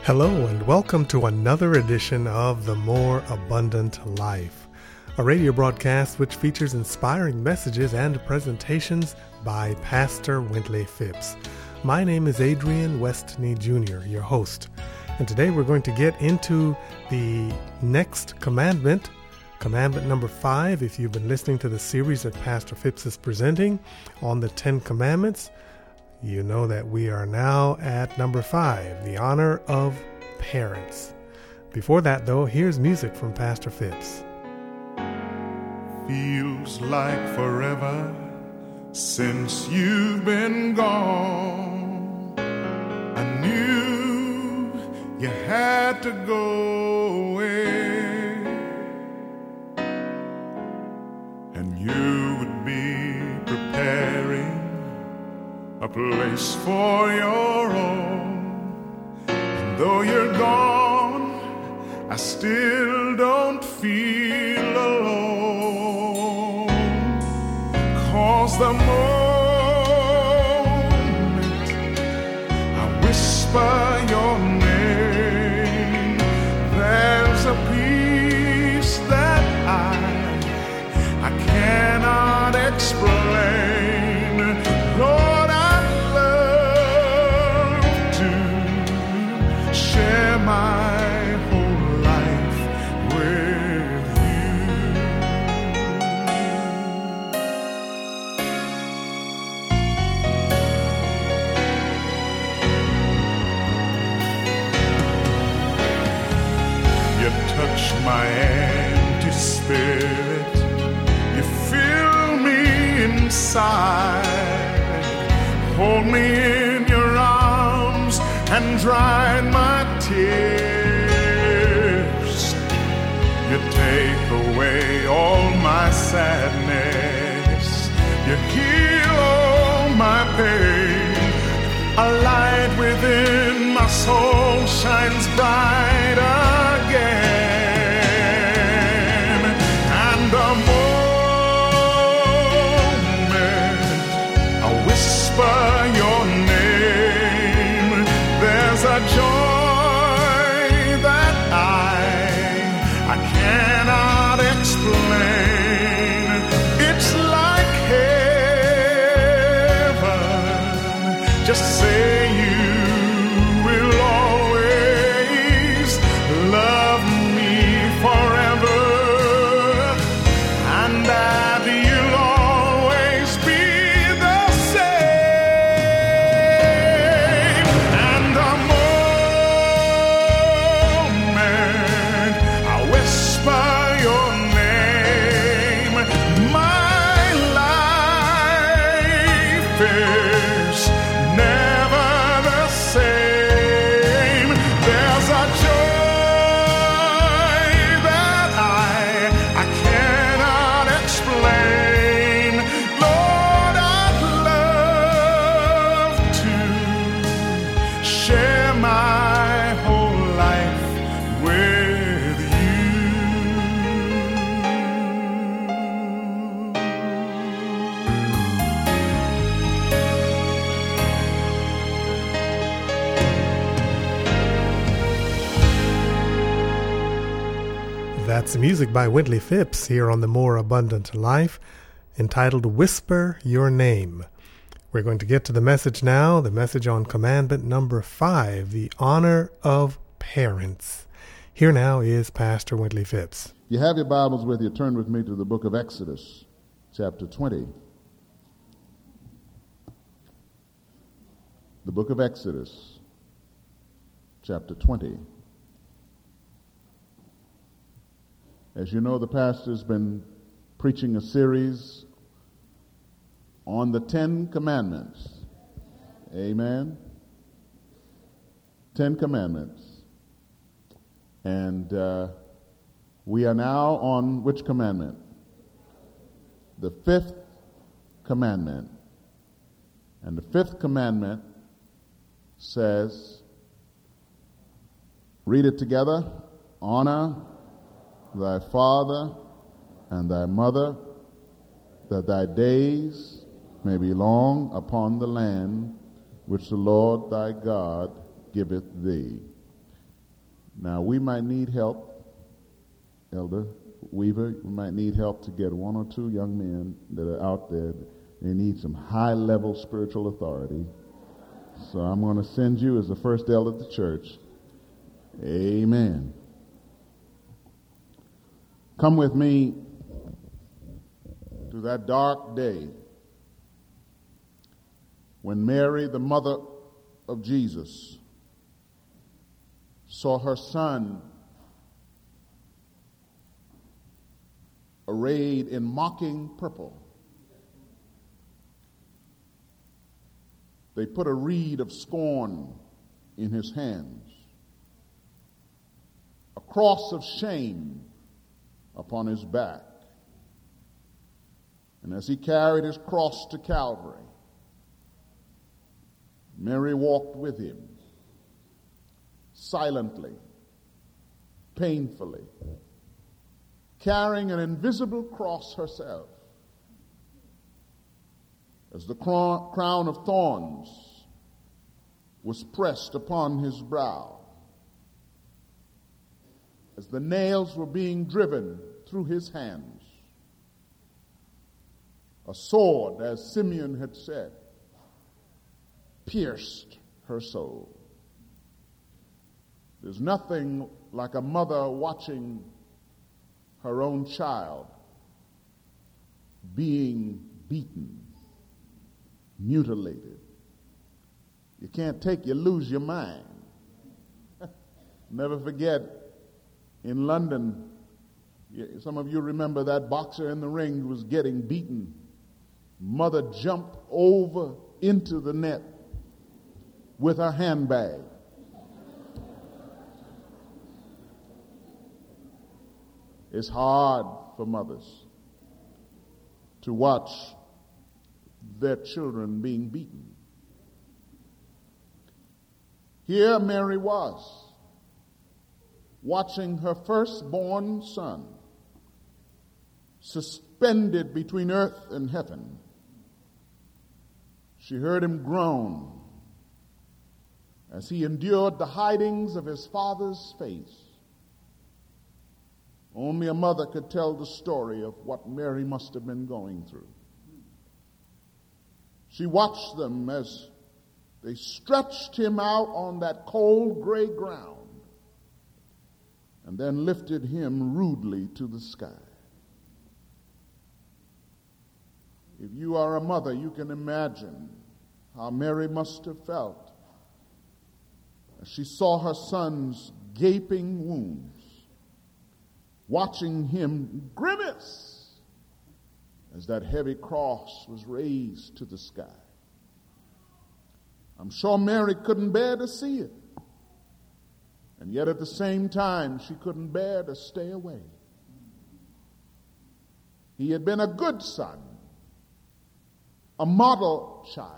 Hello and welcome to another edition of The More Abundant Life, a radio broadcast which features inspiring messages and presentations by Pastor Wintley Phipps. My name is Adrian Westney Jr., your host, and today we're going to get into the next commandment, commandment number 5. If you've been listening to the series that Pastor Phipps is presenting on the 10 Commandments, you know that we are now at number 5, the honor of parents. Before that, though, here's music from Pastor Phipps. Feels like forever since you've been gone. I knew you had to go away, and you would be preparing a place for your own. And though you're gone, I still don't feel alone. 'Cause the moment I whisper your name, there's a peace that I cannot explain. Lord, my whole life with you. You touch my empty spirit, you fill me inside, hold me in your arms and dry my tears. You take away all my sadness, you heal all my pain. A light within my soul shines bright again. And the moment I whisper your name, there's a joy that I cannot explain. It's like heaven. Just say you will always love me forever, and that you'll always be the same. And the moment I whisper your name, my life is never the same. There's a joy that I cannot explain. Lord, I'd love to share my whole life with you. That's music by Wintley Phipps here on The More Abundant Life, entitled Whisper Your Name. We're going to get to the message now, the message on commandment number 5, the honor of parents. Here now is Pastor Wintley Phipps. You have your Bibles with you. Turn with me to the book of Exodus, chapter 20. The book of Exodus, chapter 20. As you know, the pastor's been preaching a series on the 10 Commandments. Amen? 10 Commandments. And we are now on which commandment? The 5th commandment. And the 5th commandment says, read it together, honor thy father and thy mother, that thy days may be long upon the land which the Lord thy God giveth thee. Now, we might need help, Elder Weaver. We might need help to get one or two young men that are out there. They need some high-level spiritual authority. So I'm going to send you as the first elder of the church. Amen. Come with me to that dark day when Mary, the mother of Jesus, saw her son arrayed in mocking purple. They put a reed of scorn in his hands, a cross of shame upon his back. And as he carried his cross to Calvary, Mary walked with him, silently, painfully, carrying an invisible cross herself. As the crown of thorns was pressed upon his brow, as the nails were being driven through his hands, a sword, as Simeon had said, pierced her soul. There's nothing like a mother watching her own child being beaten, mutilated. You can't take, you lose your mind. Never forget, in London, some of you remember that boxer in the ring who was getting beaten. Mother jumped over into the net with her handbag. It's hard for mothers to watch their children being beaten. Here Mary was, watching her firstborn son suspended between earth and heaven. She heard him groan as he endured the hidings of his father's face. Only a mother could tell the story of what Mary must have been going through. She watched them as they stretched him out on that cold gray ground and then lifted him rudely to the sky. If you are a mother, you can imagine how Mary must have felt as she saw her son's gaping wounds, watching him grimace as that heavy cross was raised to the sky. I'm sure Mary couldn't bear to see it. And yet at the same time, she couldn't bear to stay away. He had been a good son, a model child.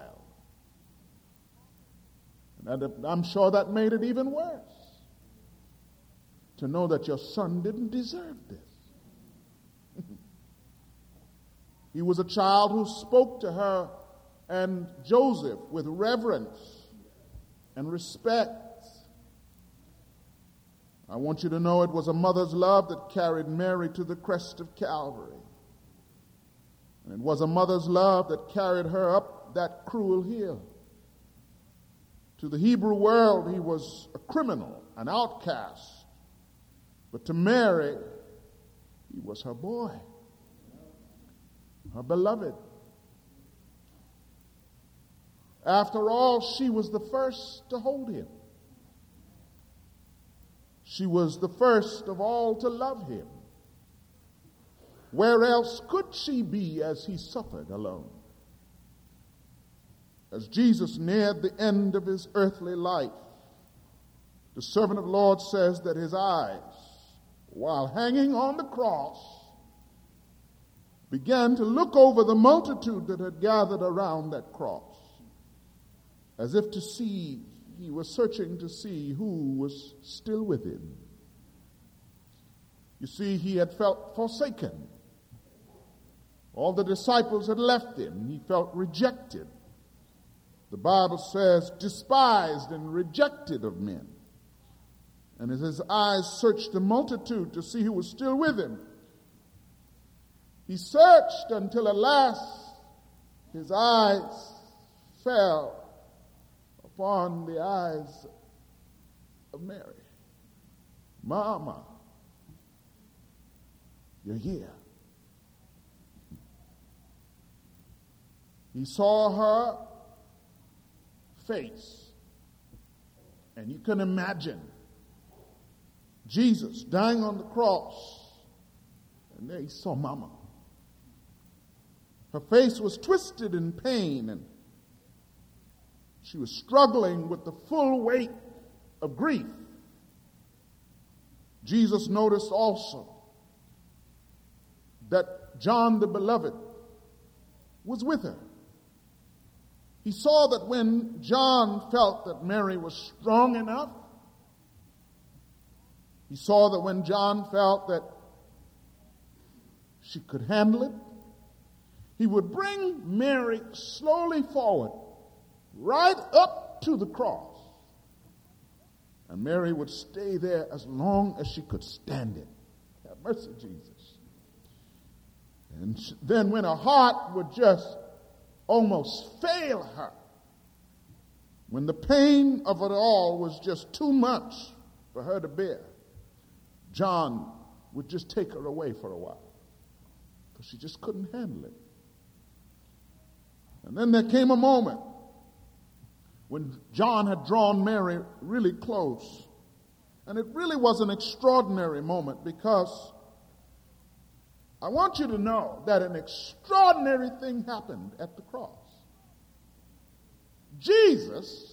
And I'm sure that made it even worse, to know that your son didn't deserve this. He was a child who spoke to her and Joseph with reverence and respect. I want you to know it was a mother's love that carried Mary to the crest of Calvary. And it was a mother's love that carried her up that cruel hill. To the Hebrew world, he was a criminal, an outcast. But to Mary, he was her boy, her beloved. After all, she was the first to hold him. She was the first of all to love him. Where else could she be as he suffered alone? As Jesus neared the end of his earthly life, the servant of the Lord says that his eyes, while hanging on the cross, began to look over the multitude that had gathered around that cross, as if to see, he was searching to see who was still with him. You see, he had felt forsaken. All the disciples had left him. He felt rejected. The Bible says, despised and rejected of men. And as his eyes searched the multitude to see who was still with him, he searched until at last his eyes fell upon the eyes of Mary. Mama, you're here. He saw her face, and you can imagine Jesus dying on the cross, and there he saw Mama. Her face was twisted in pain, and she was struggling with the full weight of grief. Jesus noticed also that John the Beloved was with her. He saw that when John felt that Mary was strong enough, he saw that when John felt that she could handle it, he would bring Mary slowly forward, right up to the cross. And Mary would stay there as long as she could stand it. Have mercy, Jesus. And then when her heart would just almost fail her, when the pain of it all was just too much for her to bear, John would just take her away for a while because she just couldn't handle it. And then there came a moment when John had drawn Mary really close. And it really was an extraordinary moment, because I want you to know that an extraordinary thing happened at the cross. Jesus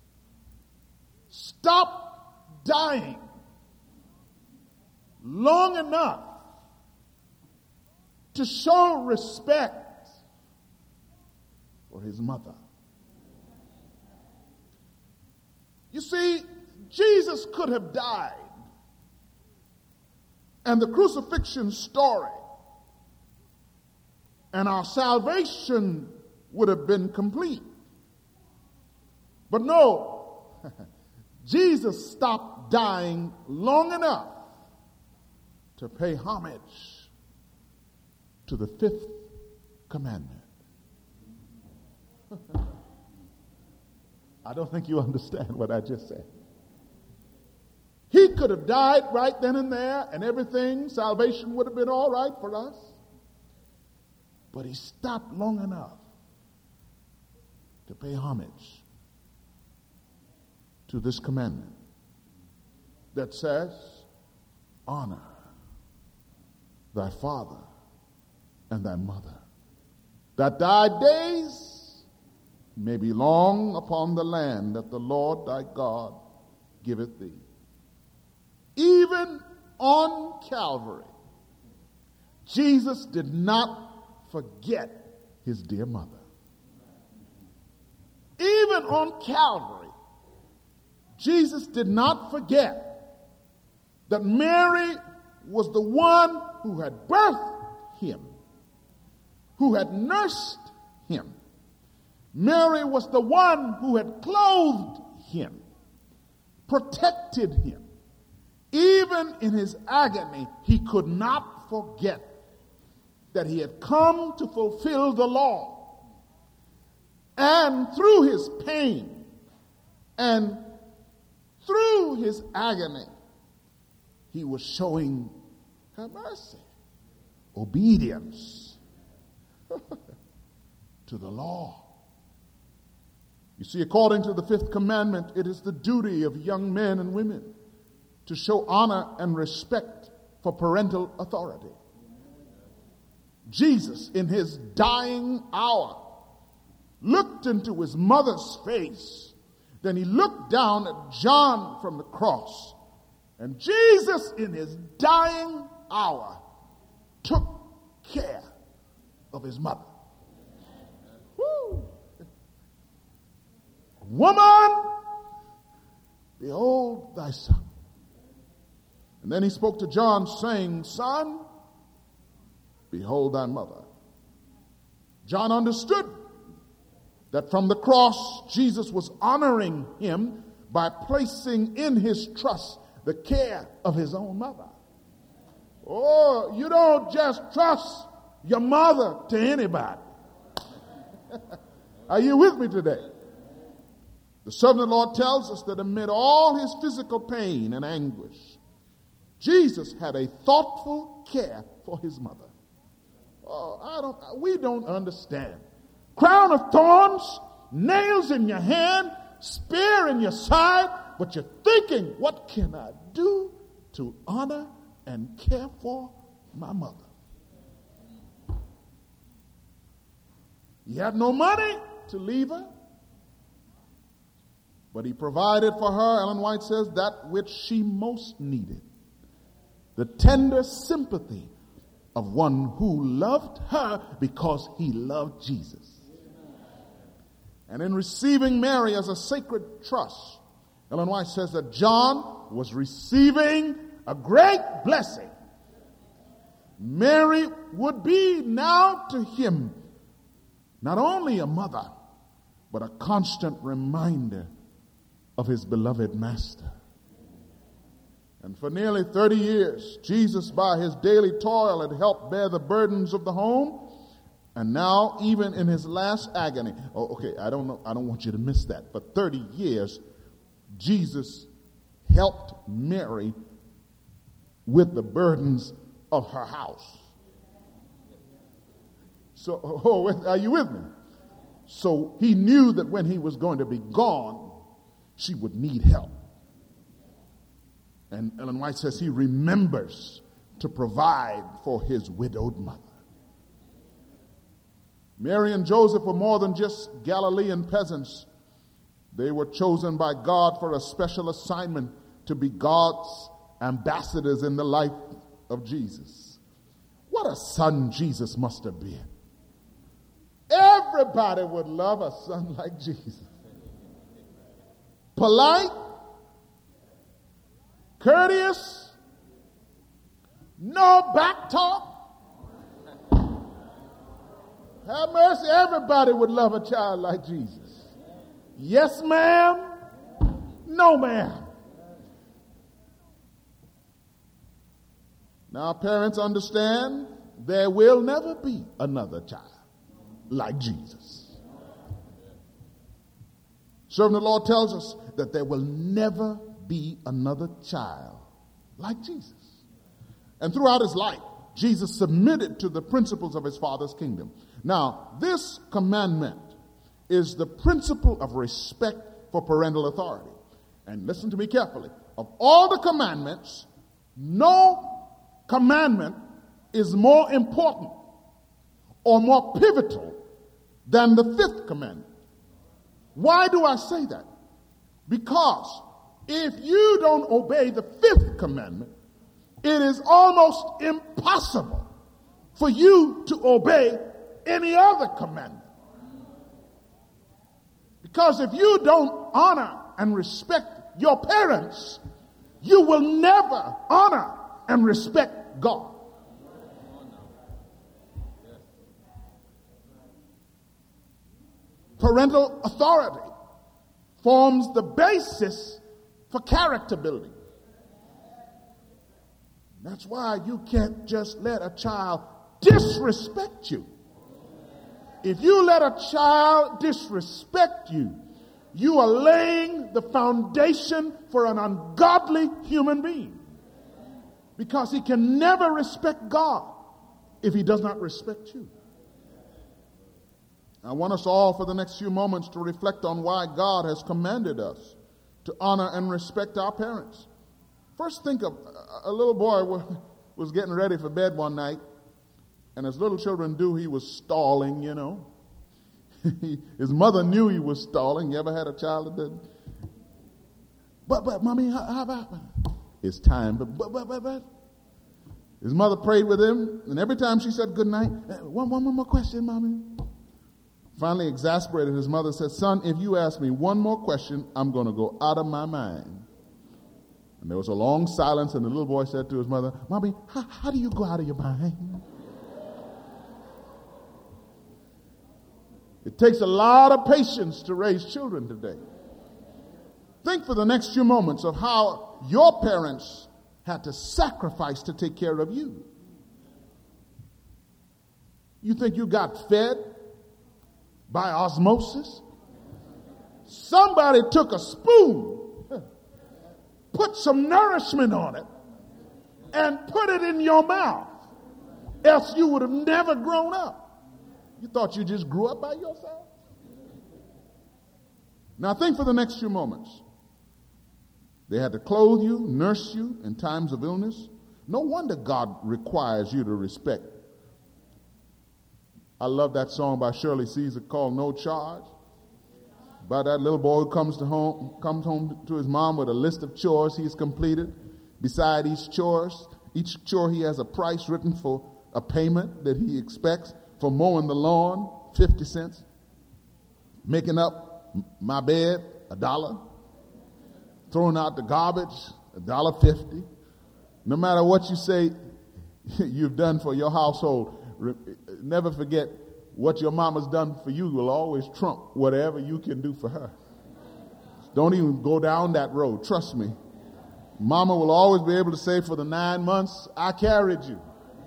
stopped dying long enough to show respect for his mother. You see, Jesus could have died, and the crucifixion story and our salvation would have been complete. But no, Jesus stopped dying long enough to pay homage to the fifth commandment. I don't think you understand what I just said. He could have died right then and there, and everything, salvation would have been all right for us. But he stopped long enough to pay homage to this commandment that says, honor thy father and thy mother, that thy days may be long upon the land that the Lord thy God giveth thee. Even on Calvary, Jesus did not forget his dear mother. Even on Calvary, Jesus did not forget that Mary was the one who had birthed him, who had nursed him. Mary was the one who had clothed him, protected him. Even in his agony, he could not forget that he had come to fulfill the law. And through his pain and through his agony, he was showing her mercy, obedience to the law. You see, according to the fifth commandment, it is the duty of young men and women to show honor and respect for parental authority. Jesus, in his dying hour, looked into his mother's face. Then he looked down at John from the cross. And Jesus, in his dying hour, took care of his mother. Woo! Woman, behold thy son. And then he spoke to John, saying, son, behold thy mother. John understood that from the cross, Jesus was honoring him by placing in his trust the care of his own mother. Oh, you don't just trust your mother to anybody. Are you with me today? The servant of the Lord tells us that amid all his physical pain and anguish, Jesus had a thoughtful care for his mother. Oh, we don't understand. Crown of thorns, nails in your hand, spear in your side, but you're thinking, what can I do to honor and care for my mother? He had no money to leave her, but he provided for her, Ellen White says, that which she most needed. The tender sympathy of one who loved her because he loved Jesus. And in receiving Mary as a sacred trust, Ellen White says that John was receiving a great blessing. Mary would be now to him not only a mother, but a constant reminder of his beloved master. And for nearly 30 years, Jesus, by his daily toil, had helped bear the burdens of the home. And now, even in his last agony, I don't want you to miss that. For 30 years, Jesus helped Mary with the burdens of her house. So, are you with me? So he knew that when he was going to be gone, she would need help. And Ellen White says he remembers to provide for his widowed mother. Mary and Joseph were more than just Galilean peasants. They were chosen by God for a special assignment to be God's ambassadors in the life of Jesus. What a son Jesus must have been. Everybody would love a son like Jesus. Polite, courteous, no back talk. Have mercy, everybody would love a child like Jesus. Yes, ma'am. No, ma'am. Now, parents understand there will never be another child like Jesus. Servant of the Lord tells us that there will never be another child like Jesus. And throughout his life, Jesus submitted to the principles of his Father's kingdom. Now, this commandment is the principle of respect for parental authority. And listen to me carefully. Of all the commandments, no commandment is more important or more pivotal than the fifth commandment. Why do I say that? Because if you don't obey the fifth commandment, it is almost impossible for you to obey any other commandment. Because if you don't honor and respect your parents, you will never honor and respect God. Parental authority forms the basis for character building. That's why you can't just let a child disrespect you. If you let a child disrespect you, you are laying the foundation for an ungodly human being. Because he can never respect God if he does not respect you. I want us all for the next few moments to reflect on why God has commanded us to honor and respect our parents. First, think of a little boy was getting ready for bed one night, and as little children do, he was stalling, you know. His mother knew he was stalling. You ever had a child that did? But, mommy, how about? It's time, but. His mother prayed with him, and every time she said good night, one more question, mommy. Finally, exasperated, his mother said, son, if you ask me one more question, I'm going to go out of my mind. And there was a long silence, and the little boy said to his mother, mommy, how do you go out of your mind? It takes a lot of patience to raise children today. Think for the next few moments of how your parents had to sacrifice to take care of you. You think you got fed by osmosis? Somebody took a spoon, put some nourishment on it, and put it in your mouth. Else you would have never grown up. You thought you just grew up by yourself? Now think for the next few moments. They had to clothe you, nurse you in times of illness. No wonder God requires you to respect. I love that song by Shirley Caesar called No Charge. About that little boy who comes home to his mom with a list of chores he's completed. Beside each chore he has a price written for a payment that he expects. For mowing the lawn, 50 cents. Making up my bed, $1. Throwing out the garbage, $1.50. No matter what you say you've done for your household, never forget what your mama's done for you will always trump whatever you can do for her. Don't even go down that road. Trust me. Mama will always be able to say, for the 9 months I carried you.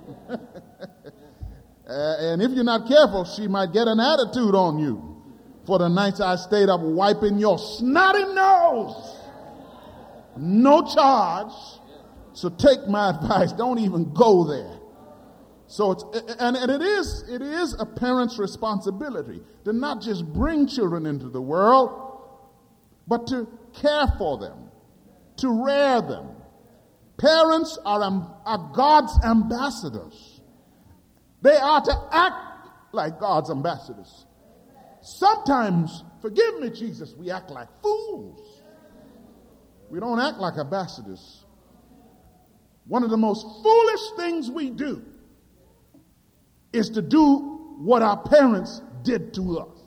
And if you're not careful, she might get an attitude on you for the nights I stayed up wiping your snotty nose. No charge. So take my advice. Don't even go there. So it is a parent's responsibility to not just bring children into the world, but to care for them, to rear them. Parents are God's ambassadors. They are to act like God's ambassadors. Sometimes, forgive me, Jesus, we act like fools. We don't act like ambassadors. One of the most foolish things we do is to do what our parents did to us.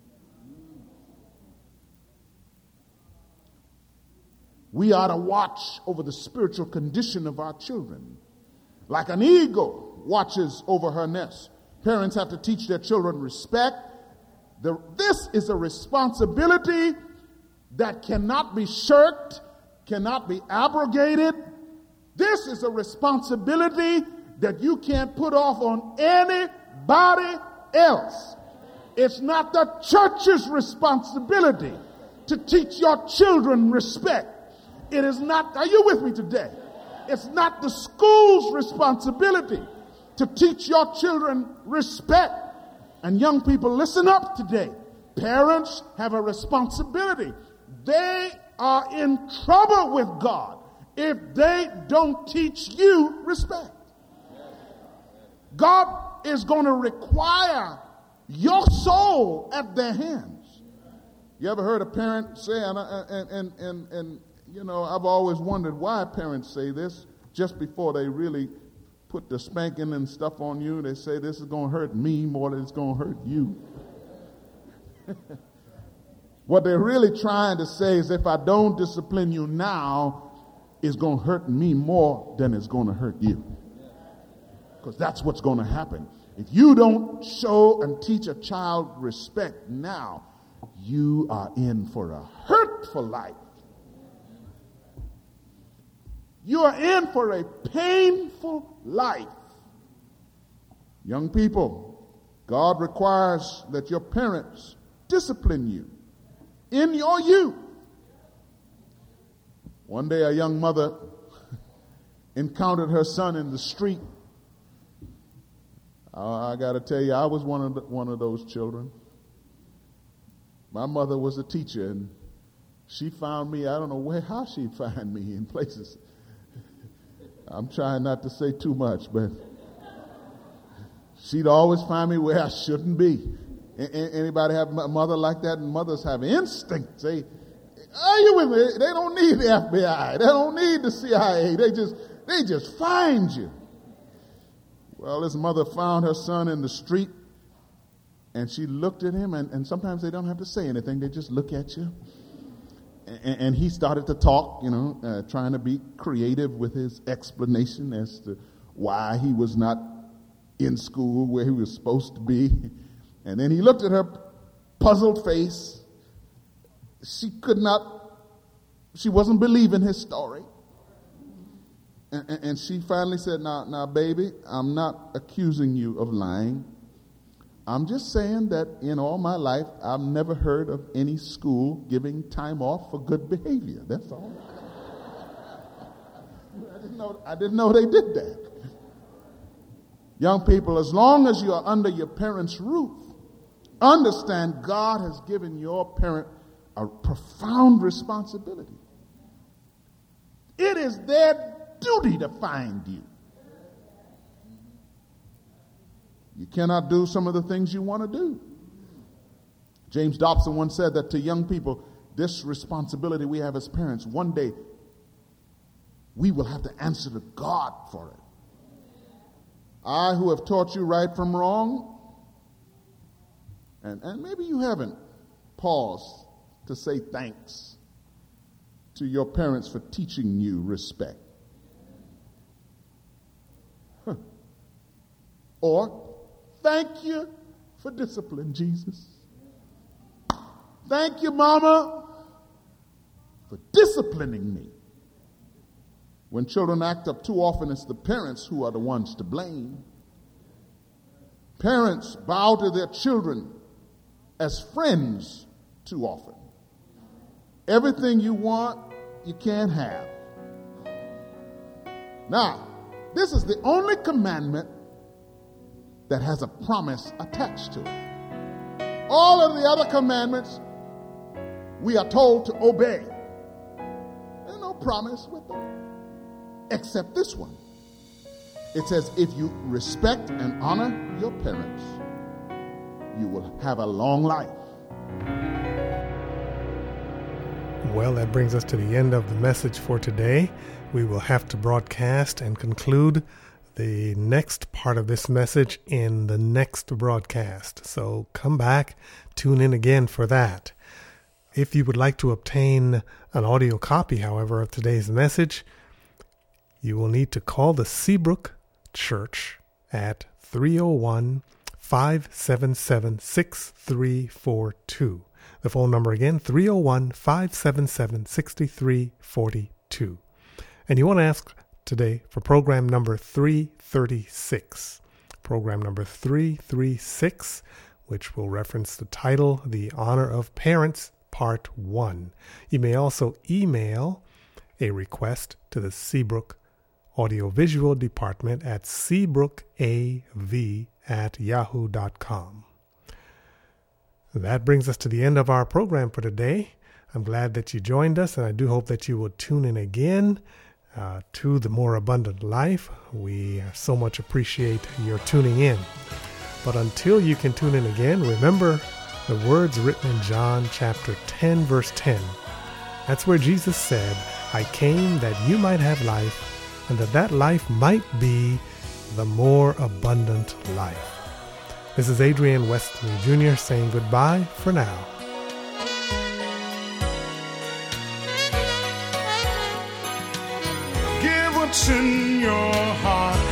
We are to watch over the spiritual condition of our children. Like an eagle watches over her nest. Parents have to teach their children respect. This is a responsibility that cannot be shirked, cannot be abrogated. This is a responsibility that you can't put off on anybody else. It's not the church's responsibility to teach your children respect. It is not, are you with me today? It's not the school's responsibility to teach your children respect. And young people, listen up today. Parents have a responsibility. They are in trouble with God if they don't teach you respect. God is going to require your soul at their hands. You ever heard a parent say, and you know, I've always wondered why parents say this just before they really put the spanking and stuff on you. They say, this is going to hurt me more than it's going to hurt you. What they're really trying to say is, if I don't discipline you now, it's going to hurt me more than it's going to hurt you. Because that's what's going to happen. If you don't show and teach a child respect now, you are in for a hurtful life. You are in for a painful life. Young people, God requires that your parents discipline you in your youth. One day a young mother encountered her son in the street. I got to tell you, I was one of those children. My mother was a teacher, and she found me, I don't know how she'd find me in places. I'm trying not to say too much, but she'd always find me where I shouldn't be. Anybody have a mother like that? And mothers have instincts. Are you with me? They don't need the FBI. They don't need the CIA. They just find you. Well, this mother found her son in the street, and she looked at him, and sometimes they don't have to say anything. They just look at you. And he started to talk, trying to be creative with his explanation as to why he was not in school where he was supposed to be. And then he looked at her puzzled face. She wasn't believing his story. And she finally said, now, baby, I'm not accusing you of lying. I'm just saying that in all my life, I've never heard of any school giving time off for good behavior. That's all. I didn't know they did that. Young people, as long as you are under your parents' roof, understand God has given your parent a profound responsibility. It is their duty to find you. You cannot do some of the things you want to do. James Dobson once said that to young people, this responsibility we have as parents, one day we will have to answer to God for it. I, who have taught you right from wrong, and maybe you haven't paused to say thanks to your parents for teaching you respect. Or, thank you for discipline, Jesus. Thank you, Mama, for disciplining me. When children act up too often, it's the parents who are the ones to blame. Parents bow to their children as friends too often. Everything you want, you can't have. Now, this is the only commandment that has a promise attached to it. All of the other commandments, we are told to obey. There's no promise with them, except this one. It says, if you respect and honor your parents, you will have a long life. Well, that brings us to the end of the message for today. We will have to broadcast and conclude the next part of this message in the next broadcast. So come back, tune in again for that. If you would like to obtain an audio copy, however, of today's message, you will need to call the Seabrook Church at 301-577-6342. The phone number again, 301-577-6342. And you want to ask today for program number 336. Program number 336, which will reference the title, The Honor of Parents, Part 1. You may also email a request to the Seabrook Audiovisual Department at seabrookav@yahoo.com. That brings us to the end of our program for today. I'm glad that you joined us, and I do hope that you will tune in again to The More Abundant Life. We so much appreciate your tuning in. But until you can tune in again, remember the words written in John chapter 10, verse 10. That's where Jesus said, I came that you might have life, and that life might be the more abundant life. This is Adrian Wesley Jr. saying goodbye for now. Give what's in your heart